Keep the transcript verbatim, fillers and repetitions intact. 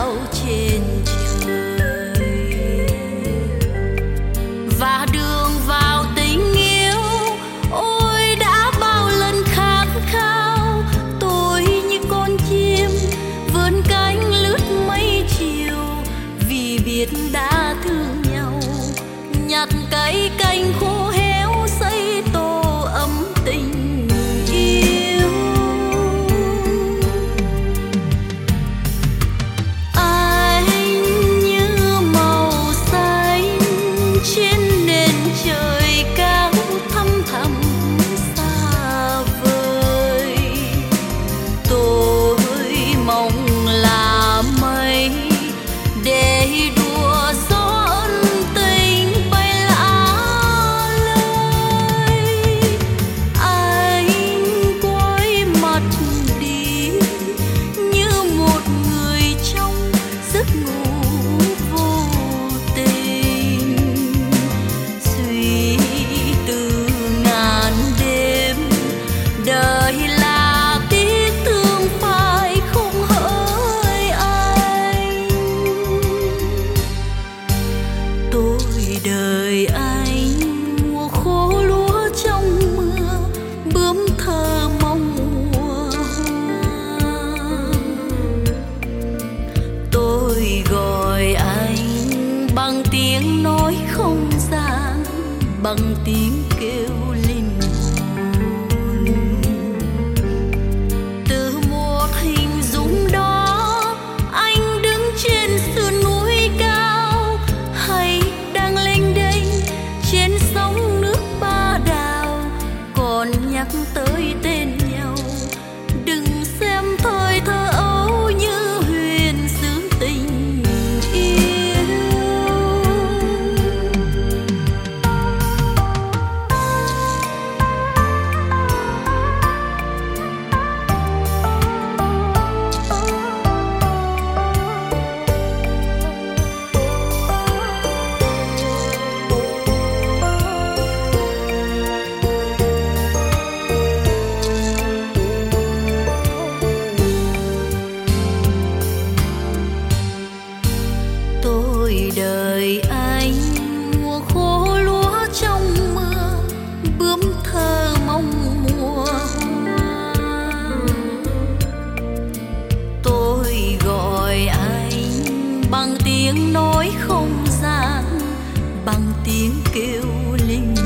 sao trên trời. Và đường vào tình yêu, ôi đã bao lần khát khao. Tôi như con chim vươn cánh lướt mây chiều, vì biết đã thương nhau, nhặt cây cành khô héo xây tổ ấm tình yêu. Anh như màu xanh trên nền trời cao thăm thẳm xa vời. Tôi mong là mây để đùa gió ân tình bay lả lơi. Anh quay mặt đi như một người trong giấc ngủ vô tình. Suy từ ngàn đêm, đời là tiếc thương phải không hỡi anh. Tôi đời anh mùa khô lúa trong mưa, bướm thơ mong mùa hoa. Tôi gọi anh bằng tiếng nói không gian, bằng tiếng kêu linh hồn. Từ một hình dung đó, anh đứng trên sườn núi cao, hay đang lênh đênh trên sóng nước Ba Đào, còn nhắc tới tên nhau. Đừng xem thời thơ ấu như huyền xứ tình yêu. Tôi đời anh mùa khô lúa trong mưa, bướm thơ mong mùa hoa. Tôi gọi anh bằng tiếng nói không gian, bằng tiếng kêu linh